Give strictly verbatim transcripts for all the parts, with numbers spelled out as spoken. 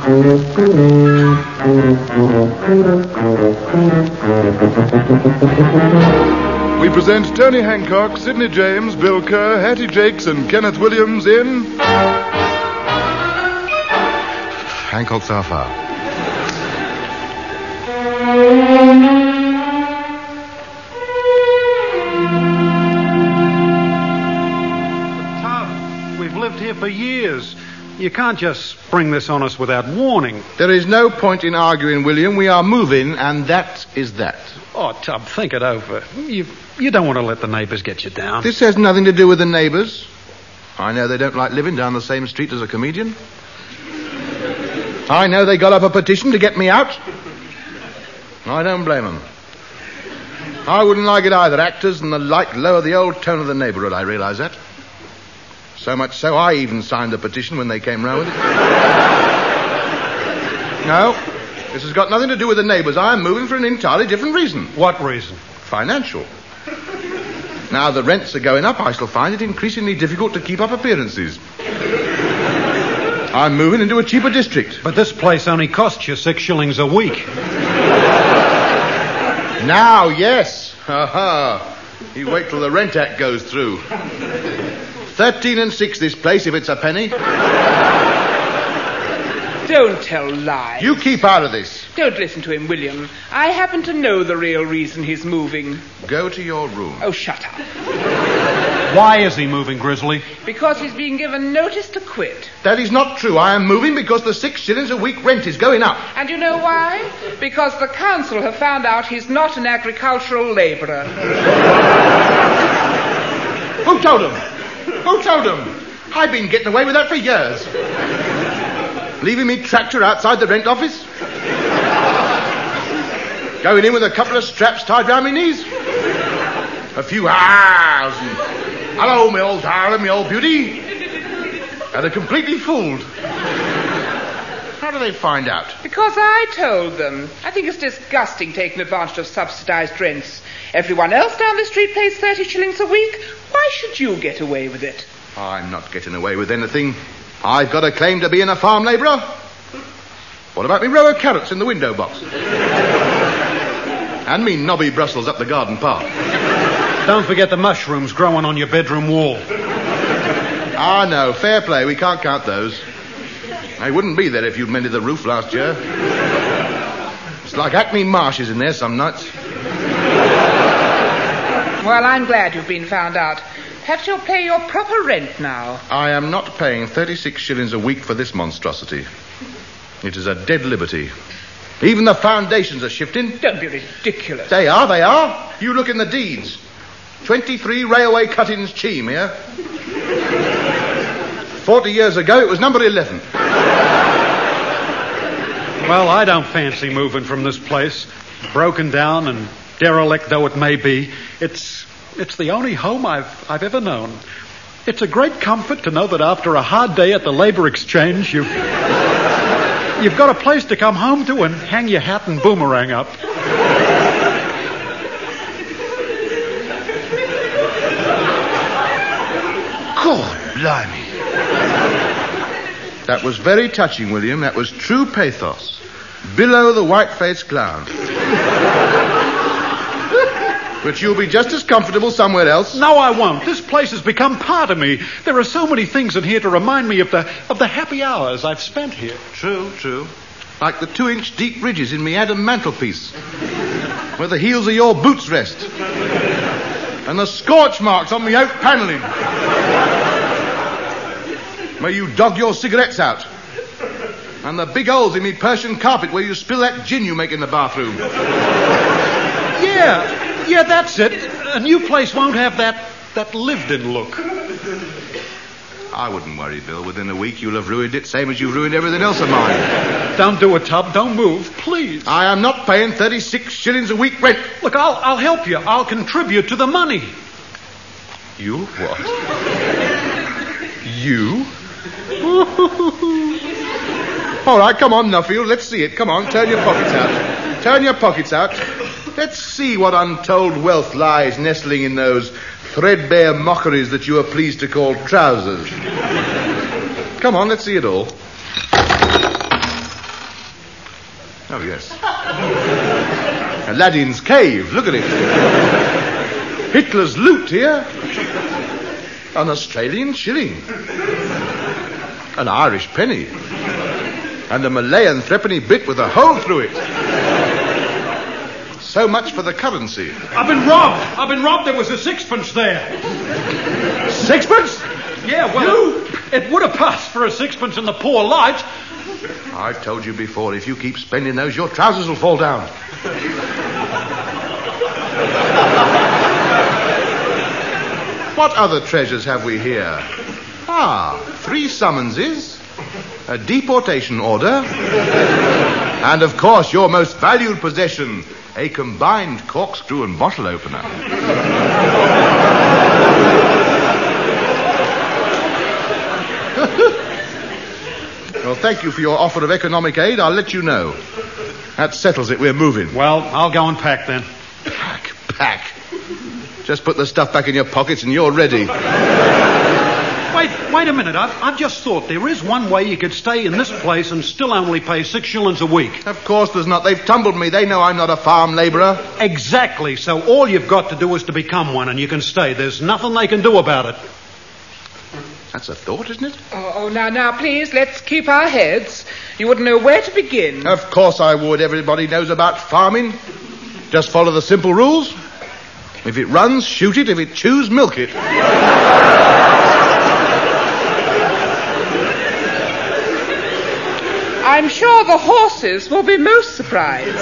We present Tony Hancock, Sidney James, Bill Kerr, Hattie Jakes, and Kenneth Williams in Hancock's Half Hour. Tom, we've lived here for years. You can't just spring this on us without warning. There is no point in arguing, William. We are moving, and that is that. Oh, Tub, think it over. You you don't want to let the neighbors get you down. This has nothing to do with the neighbors. I know they don't like living down the same street as a comedian. I know they got up a petition to get me out. I don't blame them. I wouldn't like it either. Actors and the like lower the old tone of the neighborhood, I realise that. So much so I even signed the petition when they came round with it. No, this has got nothing to do with the neighbours. I'm moving for an entirely different reason. What reason? Financial. Now the rents are going up, I shall find it increasingly difficult to keep up appearances. I'm moving into a cheaper district. But this place only costs you six shillings a week. Now, yes. Ha ha. You wait till the Rent Act goes through. Thirteen and six this place, if it's a penny. Don't tell lies. You keep out of this. Don't listen to him, William. I happen to know the real reason he's moving. Go to your room. Oh, shut up. Why is he moving, Grizzly? Because he's being given notice to quit. That is not true. I am moving because the six shillings a week rent is going up. And you know why? Because the council have found out he's not an agricultural labourer. Who told him? Who told him? I've been getting away with that for years. Leaving me tractor outside the rent office? Going in with a couple of straps tied round my knees? A few ahs and hello, my old darling, my old beauty. And they're completely fooled. How do they find out? Because I told them. I think it's disgusting taking advantage of subsidised rents. Everyone else down the street pays thirty shillings a week. Why should you get away with it? I'm not getting away with anything. I've got a claim to being a farm labourer. What about me row of carrots in the window box? And me knobby Brussels up the garden path. Don't forget the mushrooms growing on your bedroom wall. Ah, no, fair play. We can't count those. They wouldn't be there if you'd mended the roof last year. It's like Hackney Marshes in there some nights. Well, I'm glad you've been found out. Perhaps you'll pay your proper rent now. I am not paying thirty-six shillings a week for this monstrosity. It is a dead liberty. Even the foundations are shifting. Don't be ridiculous. They are, they are. You look in the deeds. twenty-three railway cuttings Cheam here. Forty years ago, it was number eleven. Well, I don't fancy moving from this place. Broken down and derelict though it may be, it's it's the only home I've I've ever known. It's a great comfort to know that after a hard day at the Labour Exchange, you've you've got a place to come home to and hang your hat and boomerang up. God, blimey. That was very touching, William. That was true pathos. Below the white-faced clown. But you'll be just as comfortable somewhere else. No, I won't. This place has become part of me. There are so many things in here to remind me of the of the happy hours I've spent here. True, true. Like the two-inch deep ridges in me Adam mantelpiece, where the heels of your boots rest, and the scorch marks on me oak panelling, where you dog your cigarettes out, and the big holes in me Persian carpet where you spill that gin you make in the bathroom. Yeah. Yeah, that's it. A new place won't have that that lived-in look. I wouldn't worry, Bill. Within a week, you'll have ruined it, same as you've ruined everything else of mine. Don't do it, Tub. Don't move, please. I am not paying thirty-six shillings a week rent. Look, I'll I'll help you. I'll contribute to the money. You what? You? All right, come on, Nuffield. Let's see it. Come on, turn your pockets out. Turn your pockets out. Let's see what untold wealth lies nestling in those threadbare mockeries that you are pleased to call trousers. Come on, let's see it all. Oh, yes. Aladdin's cave, look at it. Hitler's loot here. An Australian shilling. An Irish penny. And a Malayan threepenny bit with a hole through it. So much for the currency. I've been robbed. I've been robbed. There was a sixpence there. Sixpence? Yeah, well, You? it, it would have passed for a sixpence in the poor light. I've told you before, if you keep spending those, your trousers will fall down. What other treasures have we here? Ah, three summonses, a deportation order, and, of course, your most valued possession, a combined corkscrew and bottle opener. Well, thank you for your offer of economic aid. I'll let you know. That settles it. We're moving. Well, I'll go and pack then. Pack, pack. Just put the stuff back in your pockets and you're ready. Wait, wait a minute. I've, I've just thought there is one way you could stay in this place and still only pay six shillings a week. Of course there's not. They've tumbled me. They know I'm not a farm labourer. Exactly. So all you've got to do is to become one and you can stay. There's nothing they can do about it. That's a thought, isn't it? Oh, oh, now, now, please, let's keep our heads. You wouldn't know where to begin. Of course I would. Everybody knows about farming. Just follow the simple rules. If it runs, shoot it. If it chews, milk it. I'm sure the horses will be most surprised.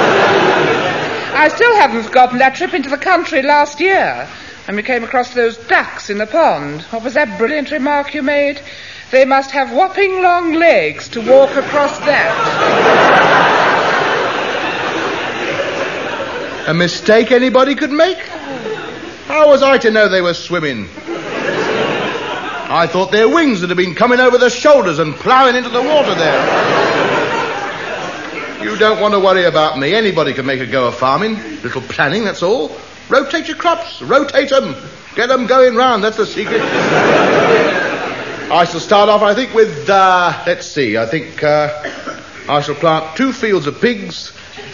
I still haven't forgotten that trip into the country last year, and we came across those ducks in the pond. What was that brilliant remark you made? They must have whopping long legs to walk across that. A mistake anybody could make? How was I to know they were swimming? I thought their wings would have been coming over their shoulders and ploughing into the water there. You don't want to worry about me. Anybody can make a go of farming. Little planning, that's all. Rotate your crops. Rotate them. Get them going round. That's the secret. I shall start off, I think, with, uh, let's see, I think uh, I shall plant two fields of pigs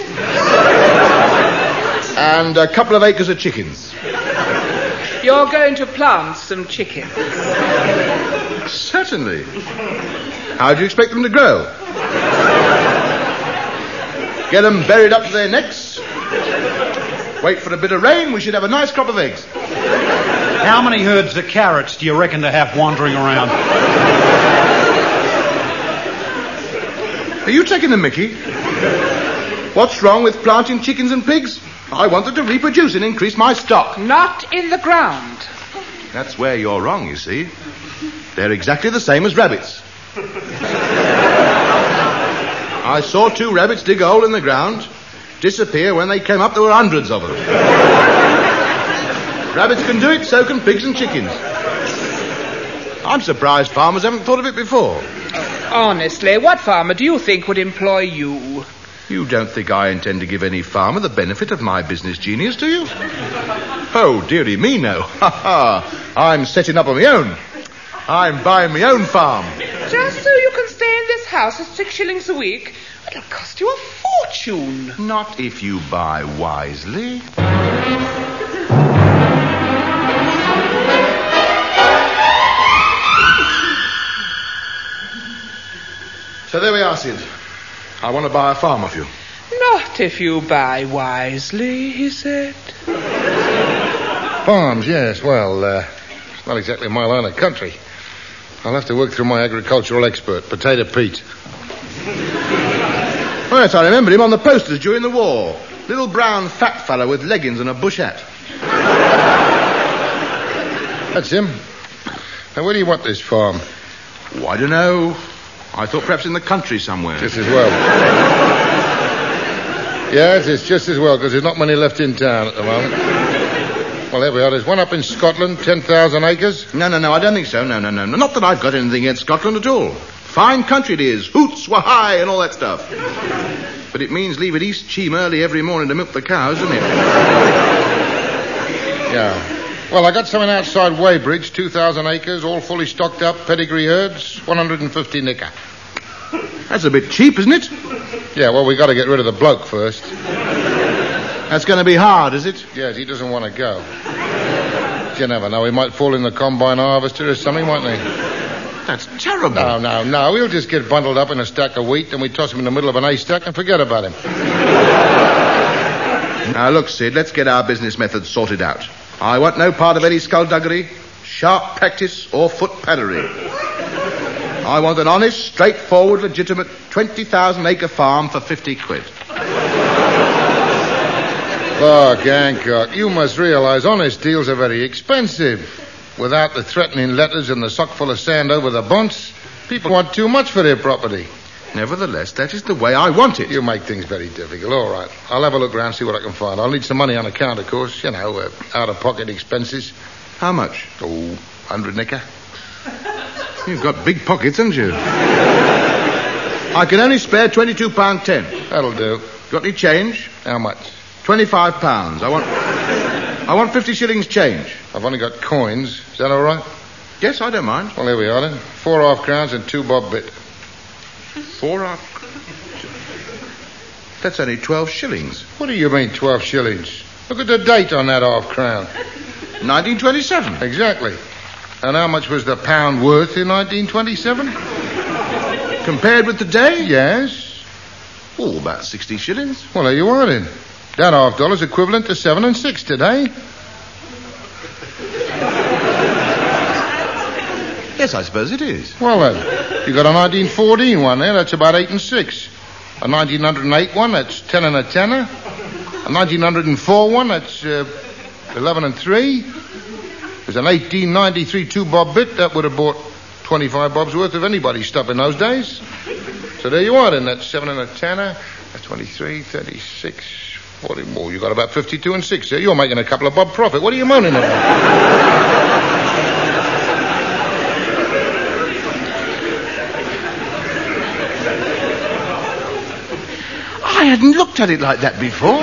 and a couple of acres of chickens. You're going to plant some chickens. Certainly. How do you expect them to grow? Get them buried up to their necks. Wait for a bit of rain, we should have a nice crop of eggs. How many herds of carrots do you reckon to have wandering around? Are you taking the mickey? What's wrong with planting chickens and pigs? I wanted to reproduce and increase my stock. Not in the ground. That's where you're wrong, you see. They're exactly the same as rabbits. I saw two rabbits dig a hole in the ground. Disappear. When they came up, there were hundreds of them. Rabbits can do it, so can pigs and chickens. I'm surprised farmers haven't thought of it before. Honestly, what farmer do you think would employ you? You don't think I intend to give any farmer the benefit of my business genius, do you? Oh, dearie me, no. Ha ha. I'm setting up on my own. I'm buying my own farm. Just so you can stay in this house at six shillings a week? It'll cost you a fortune. Not if you buy wisely. So there we are, Sid. I want to buy a farm off you. Not if you buy wisely, he said. Farms, yes. Well, uh, it's not exactly my line of country. I'll have to work through my agricultural expert, Potato Pete. Oh, yes, I remember him on the posters during the war. Little brown fat fella with leggings and a bush hat. That's him. Now, where do you want this farm? Oh, I don't know. I thought perhaps in the country somewhere. Just as well. Yes, it's just as well, because there's not many left in town at the moment. Well, there we are. There's one up in Scotland, ten thousand acres. No, no, no, I don't think so. No, no, no. Not that I've got anything against Scotland at all. Fine country it is. Hoots, wahai, and all that stuff. But it means leave it East Cheam early every morning to milk the cows, doesn't it? Yeah. Well, I got something outside Weybridge, two thousand acres, all fully stocked up, pedigree herds, one hundred fifty nicker. That's a bit cheap, isn't it? Yeah, well, we got to get rid of the bloke first. That's going to be hard, is it? Yes, he doesn't want to go. You never know. He might fall in the combine harvester or something, won't he? That's terrible. No, no, no. He'll just get bundled up in a stack of wheat, and we toss him in the middle of an haystack and forget about him. Now, look, Sid, let's get our business methods sorted out. I want no part of any skullduggery, sharp practice, or foot paddery. I want an honest, straightforward, legitimate twenty thousand acre farm for fifty quid. Look, Hancock, you must realize honest deals are very expensive. Without the threatening letters and the sock full of sand over the bunts, people want too much for their property. Nevertheless, that is the way I want it. You make things very difficult. All right. I'll have a look around, see what I can find. I'll need some money on account, of course. You know, uh, out-of-pocket expenses. How much? Oh, hundred nicker. You've got big pockets, haven't you? I can only spare twenty-two pound ten. That'll do. Got any change? How much? Twenty-five pounds. I want... I want fifty shillings change. I've only got coins. Is that all right? Yes, I don't mind. Well, here we are then. Four half crowns and two bob bit. Four half... That's only twelve shillings. What do you mean, twelve shillings? Look at the date on that half crown. nineteen twenty-seven. Exactly. And how much was the pound worth in nineteen twenty-seven? Compared with today? Yes. Oh, about sixty shillings. Well, there you are then. That half dollar's equivalent to seven and six today. Yes, I suppose it is. Well, then, you got a nineteen fourteen one there. That's about eight and six. A nineteen oh eight one, that's ten and a tenner. A nineteen oh four one, that's uh, eleven and three. There's an eighteen ninety-three two-bob bit. That would have bought twenty-five bobs worth of anybody's stuff in those days. So there you are then. That's seven and a tenner. That's twenty-three, thirty-six, forty more. You got about fifty-two and six here. You're making a couple of bob profit. What are you moaning about? I hadn't looked at it like that before.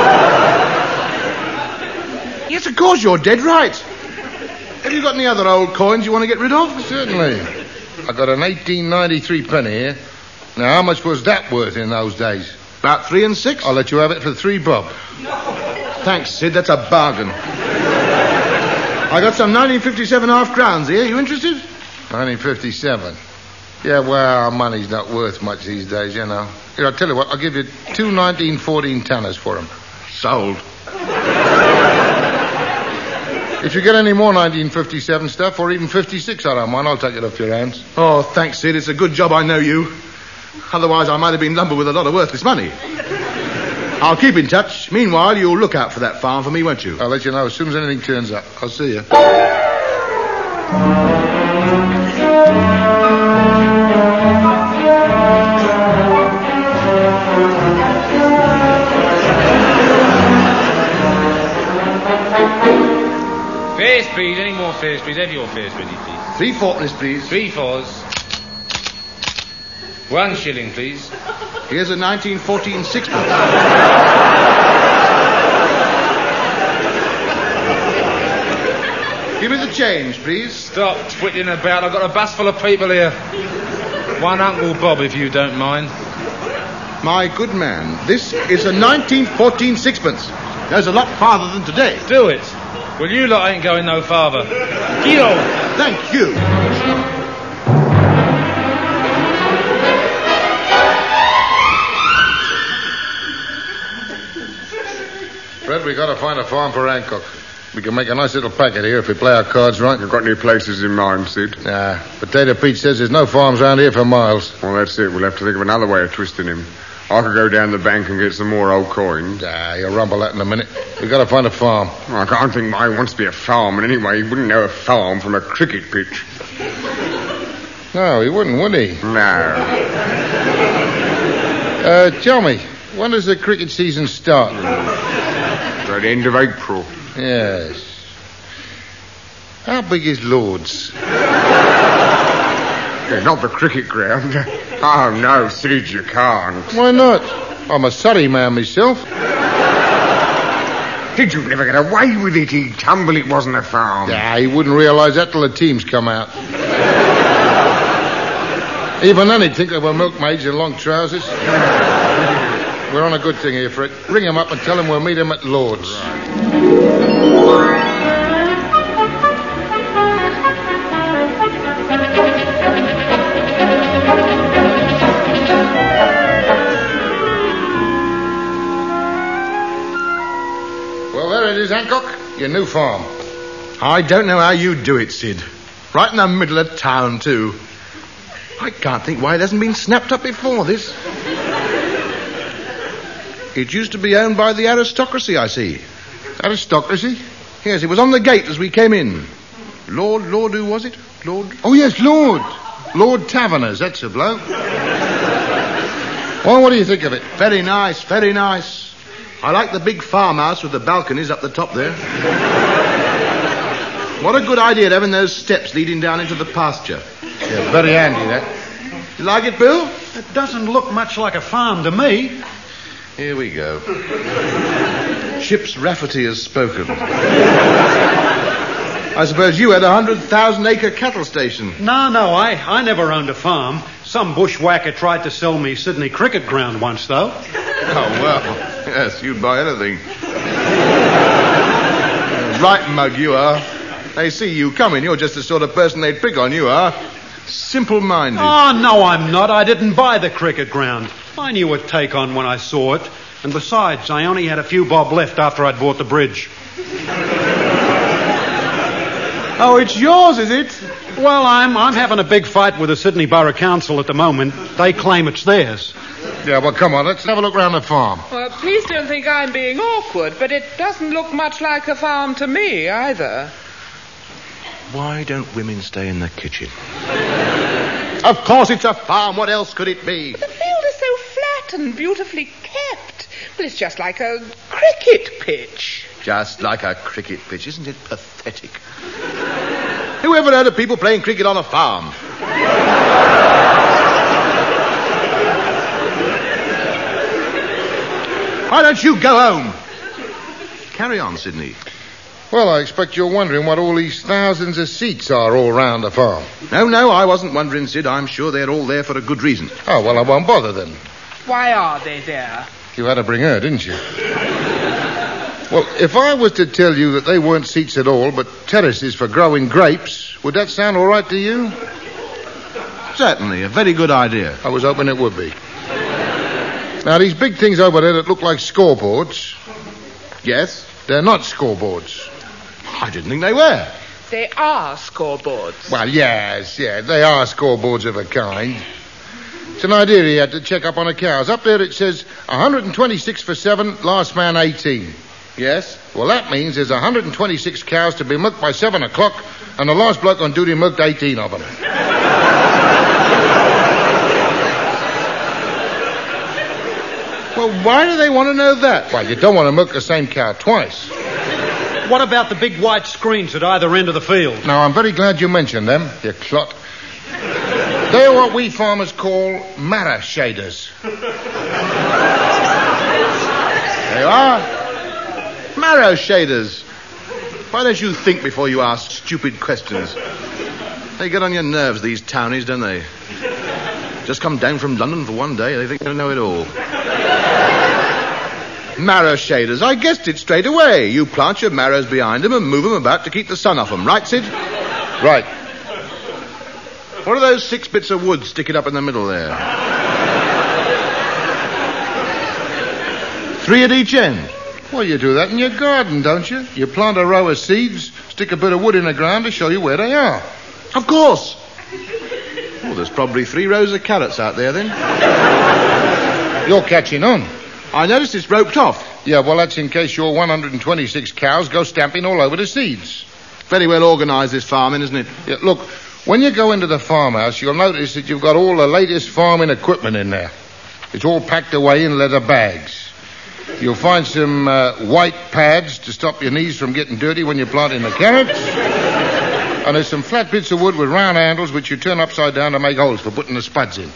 Yes, of course, you're dead right. Have you got any other old coins you want to get rid of? Certainly. I got an eighteen ninety-three penny here. Now, how much was that worth in those days? About three and six. I'll let you have it for three bob. Thanks, Sid. That's a bargain. I got some nineteen fifty-seven half crowns here. You interested? nineteen fifty-seven. Yeah, well, money's not worth much these days, you know. Here, I'll tell you what. I'll give you two nineteen fourteen tanners for them. Sold. If you get any more nineteen fifty-seven stuff, or even fifty-six, I don't mind. I'll take it off your hands. Oh, thanks, Sid. It's a good job I know you. Otherwise, I might have been lumbered with a lot of worthless money. I'll keep in touch. Meanwhile, you'll look out for that farm for me, won't you? I'll let you know as soon as anything turns up. I'll see you. Fares, please. Any more fares, please? Have your fares ready, please. Three fourpennies, please. Three fours. One shilling, please. Here's a nineteen fourteen sixpence. Give me the change, please. Stop twittling about. I've got a bus full of people here. One Uncle Bob, if you don't mind. My good man, this is a nineteen fourteen sixpence. Goes a lot farther than today. Do it. Well, you lot ain't going no farther. Get on. Thank you. Fred, we got to find a farm for Hancock. We can make a nice little packet here if we play our cards right. You've got any places in mind, Sid? Nah, Potato Pete says there's no farms around here for miles. Well, that's it. We'll have to think of another way of twisting him. I could go down the bank and get some more old coins. Ah, you'll rumble that in a minute. We got to find a farm. Well, I can't think why he wants to be a farm, and anyway, he wouldn't know a farm from a cricket pitch. No, he wouldn't, would he? No. Uh, tell me, when does the cricket season start? At the end of April. Yes. How big is Lord's? Yeah, not the cricket ground. Oh, no, Sid, you can't. Why not? I'm a Surrey man myself. Did you never get away with it? He'd tumble it wasn't a farm. Yeah, he wouldn't realise that till the teams come out. Even then he'd think they were milkmaids in long trousers. We're on a good thing here, Frick. Ring him up and tell him we'll meet him at Lord's. Well, there it is, Hancock. Your new farm. I don't know how you do it, Sid. Right in the middle of town, too. I can't think why it hasn't been snapped up before, this. It used to be owned by the aristocracy, I see. Aristocracy? Yes, it was on the gate as we came in. Lord, Lord, who was it? Lord? Oh, yes, Lord. Lord Taverners, that's a bloke. Well, what do you think of it? Very nice, very nice. I like the big farmhouse with the balconies up the top there. What a good idea having those steps leading down into the pasture. Yeah, very handy, that. You like it, Bill? It doesn't look much like a farm to me. Here we go. Chips Rafferty has spoken. I suppose you had a hundred thousand acre cattle station. No, no, I, I never owned a farm. Some bushwhacker tried to sell me Sydney cricket ground once, though. Oh, well, yes, you'd buy anything. Right mug you are. They see you coming. You're just the sort of person they'd pick on, you are. Simple-minded. Oh, no, I'm not. I didn't buy the cricket ground. I knew it'd take on when I saw it. And besides, I only had a few bob left after I'd bought the bridge. Oh, it's yours, is it? Well, I'm I'm having a big fight with the Sydney Borough Council at the moment. They claim it's theirs. Yeah, well, come on, let's have a look round the farm. Well, please don't think I'm being awkward, but it doesn't look much like a farm to me, either. Why don't women stay in the kitchen? Of course it's a farm. What else could it be? But the field is so flat and beautifully kept. Well, it's just like a cricket pitch. Just like a cricket pitch. Isn't it pathetic? Who ever heard of people playing cricket on a farm? Why don't you go home? Carry on, Sidney. Well, I expect you're wondering what all these thousands of seats are all round the farm. No, no, I wasn't wondering, Sid. I'm sure they're all there for a good reason. Oh, well, I won't bother then. Why are they there? You had to bring her, didn't you? Well, if I was to tell you that they weren't seats at all, but terraces for growing grapes, would that sound all right to you? Certainly, a very good idea. I was hoping it would be. Now, these big things over there that look like scoreboards... Yes? They're not scoreboards. I didn't think they were. They are scoreboards. Well, yes, yeah, they are scoreboards of a kind. It's an idea he had to check up on the cows. Up there it says one hundred twenty-six for seven, last man eighteen. Yes? Well, that means there's one hundred twenty-six cows to be milked by seven o'clock, and the last bloke on duty milked eighteen of them. Well, why do they want to know that? Well, you don't want to milk the same cow twice. What about the big white screens at either end of the field? Now, I'm very glad you mentioned them, you clot. They're what we farmers call marrow shaders. They are. Marrow shaders. Why don't you think before you ask stupid questions? They get on your nerves, these townies, don't they? Just come down from London for one day, they think they know it all. Marrow shaders. I guessed it straight away. You plant your marrows behind them and move them about to keep the sun off them. Right, Sid? Right. What are those six bits of wood sticking up in the middle there? Three at each end. Well, you do that in your garden, don't you? You plant a row of seeds, stick a bit of wood in the ground to show you where they are. Of course. Well, there's probably three rows of carrots out there, then. You're catching on. I noticed it's roped off. Yeah, well, that's in case your one hundred twenty-six cows go stamping all over the seeds. Very well organised, this farming, isn't it? Yeah, look, when you go into the farmhouse, you'll notice that you've got all the latest farming equipment in there. It's all packed away in leather bags. You'll find some uh, white pads to stop your knees from getting dirty when you're planting the carrots. And there's some flat bits of wood with round handles which you turn upside down to make holes for putting the spuds in.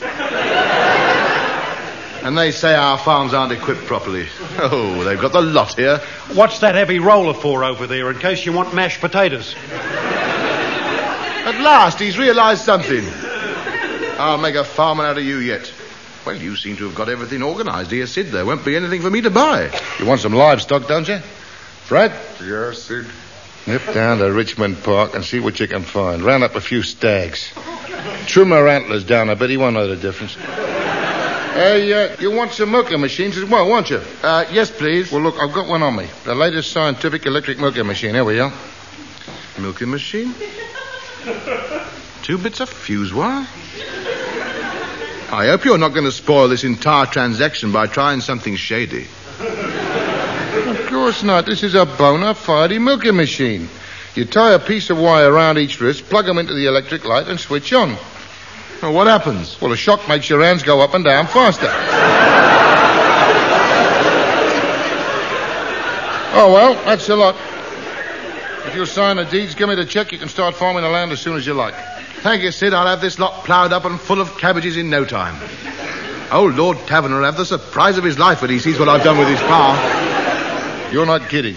And they say our farms aren't equipped properly. Oh, they've got the lot here. What's that heavy roller for over there in case you want mashed potatoes? At last, he's realised something. I'll make a farmer out of you yet. Well, you seem to have got everything organised here, Sid. There won't be anything for me to buy. You want some livestock, don't you? Fred? Yes, Sid. Nip down to Richmond Park and see what you can find. Round up a few stags. Trim her antlers down a bit. He won't know the difference. Hey, uh, you want some milking machines as well, won't you? Uh, yes, please. Well, look, I've got one on me. The latest scientific electric milking machine. Here we are. Milking machine? Two bits of fuse wire? I hope you're not going to spoil this entire transaction by trying something shady. Of course not. This is a bona fide milking machine. You tie a piece of wire around each wrist, plug them into the electric light, and switch on. Well, what happens? Well, the shock makes your hands go up and down faster. Oh, well, that's a lot. If you'll sign the deeds, give me the check, you can start farming the land as soon as you like. Thank you, Sid. I'll have this lot ploughed up and full of cabbages in no time. Old Lord Taverner will have the surprise of his life when he sees what I've done with his car. You're not kidding.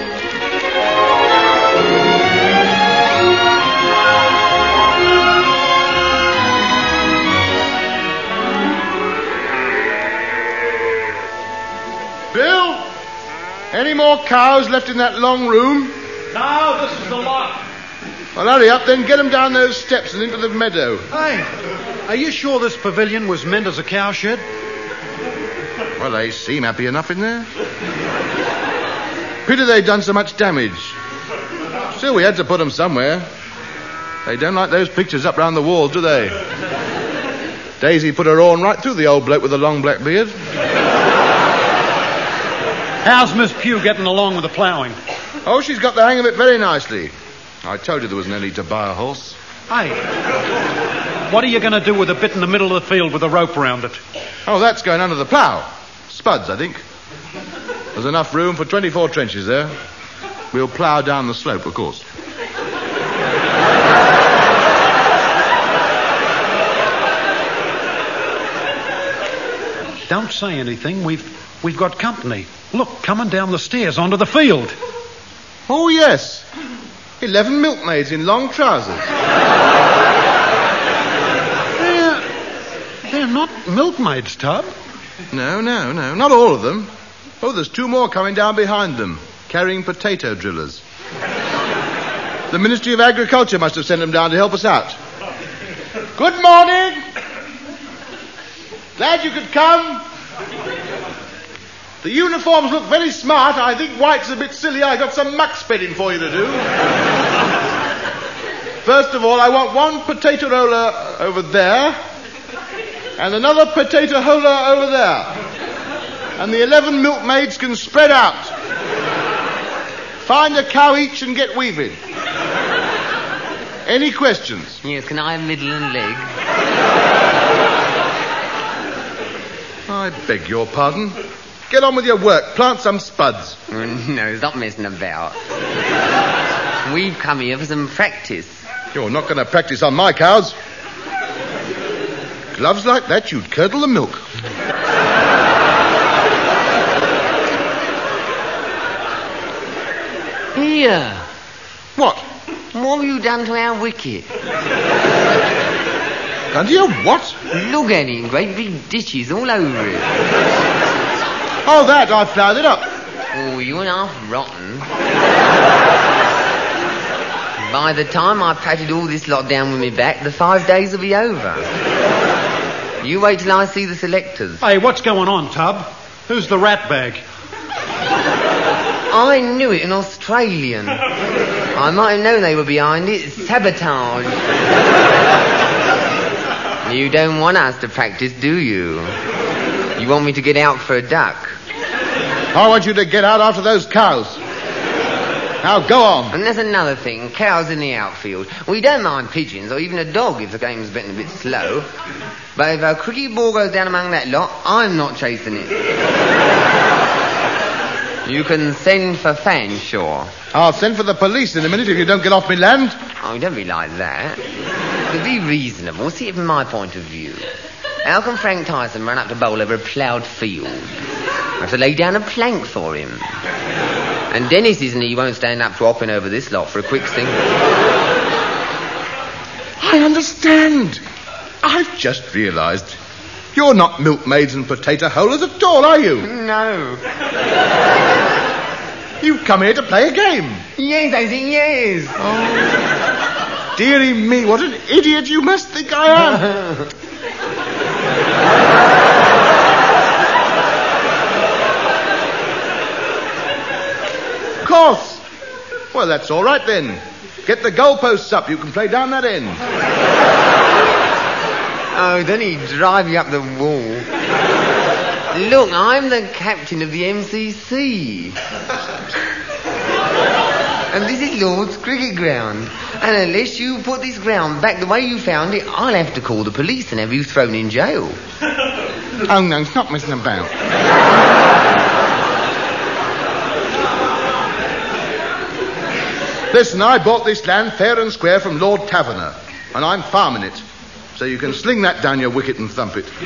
Bill? Any more cows left in that long room? No, this is the lot. Well, hurry up then. Get them down those steps and into the meadow. Hey, are you sure this pavilion was meant as a cow shed? Well, they seem happy enough in there. Pity they've done so much damage. Still, we had to put them somewhere. They don't like those pictures up round the walls, do they? Daisy put her horn right through the old bloke with the long black beard. How's Miss Pugh getting along with the ploughing? Oh, she's got the hang of it very nicely. I told you there was no need to buy a horse. Hey, what are you going to do with a bit in the middle of the field with a rope around it? Oh, that's going under the plough. Spuds, I think. There's enough room for twenty-four trenches there. We'll plough down the slope, of course. Don't say anything. We've we've got company. Look, coming down the stairs onto the field. Oh, yes. Eleven milkmaids in long trousers. They're, they're not milkmaids, Tub. No, no, no. Not all of them. Oh, there's two more coming down behind them, carrying potato drillers. The Ministry of Agriculture must have sent them down to help us out. Good morning. Glad you could come. The uniforms look very smart. I think white's a bit silly. I got some muck spreading for you to do. First of all, I want one potato roller over there, and another potato roller over there. And the eleven milkmaids can spread out. Find a cow each and get weaving. Any questions? Yes, can I have middle and leg? I beg your pardon. Get on with your work. Plant some spuds. No, stop messing about. We've come here for some practice. You're not going to practice on my cows. Gloves like that, you'd curdle the milk. Here. What? What have you done to our wicket? Done to your what? Look at it, great big ditches all over it. Oh, that, I ploughed it up. Oh, you're half rotten. By the time I patted all this lot down with me back, the five days will be over. You wait till I see the selectors. Hey, what's going on, Tub? Who's the rat bag? I knew it, an Australian. I might have known they were behind it. Sabotage. You don't want us to practice, do you? You want me to get out for a duck? I want you to get out after those cows. Now, go on. And there's another thing. Cows in the outfield. We don't mind pigeons or even a dog if the game's getting a bit slow. But if a cricket ball goes down among that lot, I'm not chasing it. You can send for Fanshawe. I'll send for the police in a minute if you don't get off me land. Oh, don't be like that. To be reasonable, see it from my point of view. How can Frank Tyson run up to bowl over a ploughed field? I have to lay down a plank for him. And Dennis isn't he won't stand up for hopping over this lot for a quick single. I understand. I I've just realised. You're not milkmaids and potato holers at all, are you? No. You've come here to play a game. Yes, I think yes. Oh, dearie me, what an idiot you must think I am. Of course. Well, that's all right then. Get the goalposts up. You can play down that end. Oh, then he'd drive you up the wall. Look, I'm the captain of the M C C. And this is Lord's cricket ground. And unless you put this ground back the way you found it, I'll have to call the police and have you thrown in jail. Oh, no, stop messing about. Listen, I bought this land fair and square from Lord Taverner, and I'm farming it. So you can sling that down your wicket and thump it.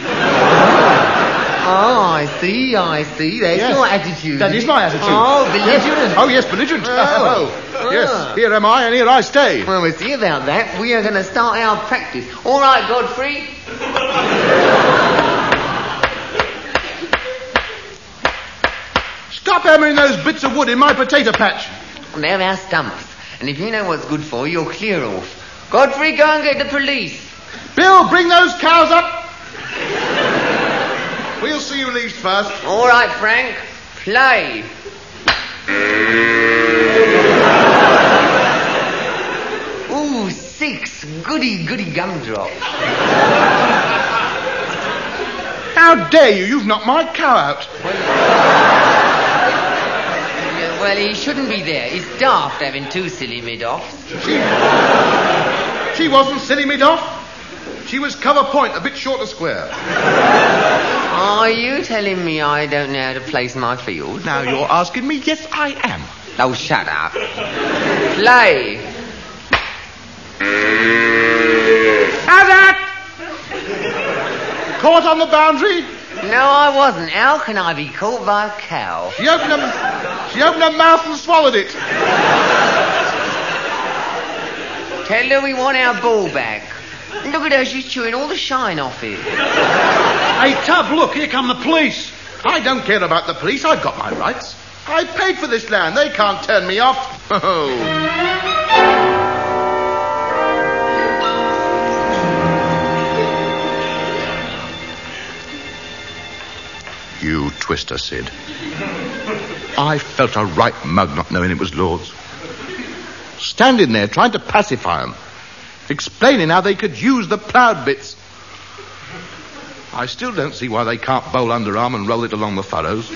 Oh, I see, I see. That's Yes. your attitude. That is my attitude. Oh, belligerent. Yes. Oh, yes, belligerent. Oh. Oh. Yes, Ah. here am I, and here I stay. Well, we'll see about that. We are going to start our practice. All right, Godfrey. Stop hammering those bits of wood in my potato patch. They're our stumps. And if you know what's good for you, you're clear off. Godfrey, go and get the police. Bill, bring those cows up. We'll see who leaves first. All right, Frank. Play. Ooh, six. Goody, goody gumdrop. How dare you? You've knocked my cow out. Well, he shouldn't be there. He's daft having two silly mid-offs. She, she wasn't silly mid-off. She was cover point, a bit short of square. Are you telling me I don't know how to place my field? Now you're asking me? Yes, I am. Oh, shut up. Play. How's that? Caught on the boundary? No, I wasn't. How can I be caught by a cow? She opened her, she opened her mouth and swallowed it. Tell her we want our ball back. Look at her, she's chewing all the shine off it. Hey, Tub, look, here come the police. I don't care about the police. I've got my rights. I paid for this land. They can't turn me off. Oh. You twister, Sid. I felt a right mug not knowing it was Lord's. Standing there trying to pacify them, explaining how they could use the ploughed bits. I still don't see why they can't bowl underarm and roll it along the furrows.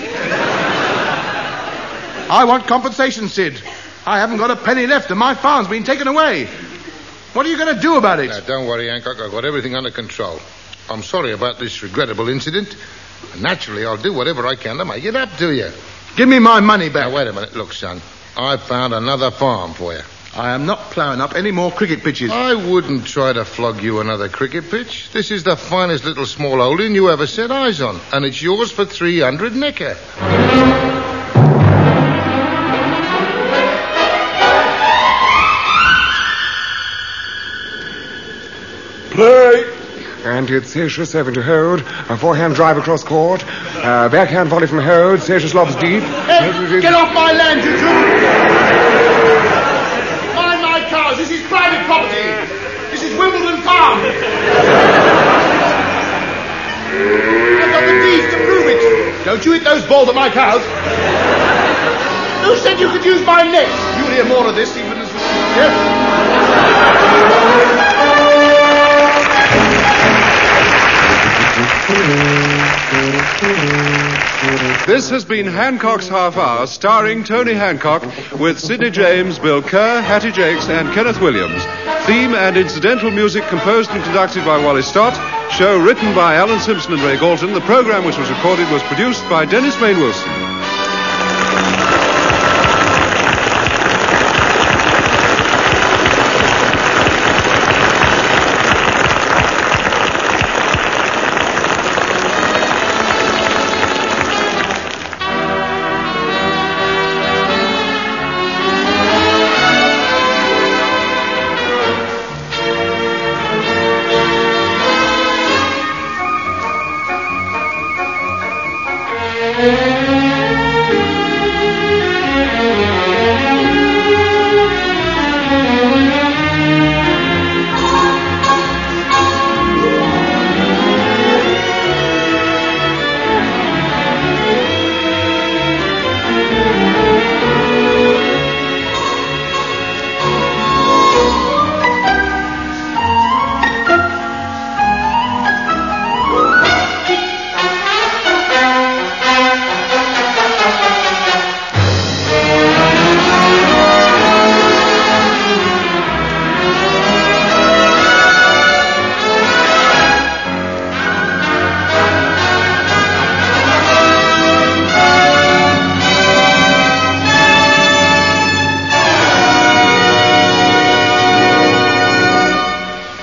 I want compensation, Sid. I haven't got a penny left and my farm's been taken away. What are you going to do about it? Now, don't worry, Hancock. I've got everything under control. I'm sorry about this regrettable incident. And naturally, I'll do whatever I can to make it up to you. Give me my money back. Now, wait a minute. Look, son. I've found another farm for you. I am not ploughing up any more cricket pitches. I wouldn't try to flog you another cricket pitch. This is the finest little small holding you ever set eyes on. And it's yours for three hundred nicker. Play. And it's Seychelles serving to hold. A forehand drive across court. Uh, backhand volley from hold. Seychelles lobs deep. Hey, get off my land, you two! Mind my cows. This is private property. This is Wimbledon Farm. I've got the deeds to prove it. Don't you hit those balls at my cows. Who said you could use my nets? You'll hear more of this even as we... Yes? This has been Hancock's Half Hour, starring Tony Hancock, with Sidney James, Bill Kerr, Hattie Jakes, and Kenneth Williams. Theme and incidental music composed and conducted by Wally Stott. Show written by Alan Simpson and Ray Galton. The program which was recorded was produced by Dennis Main Wilson. Thank you.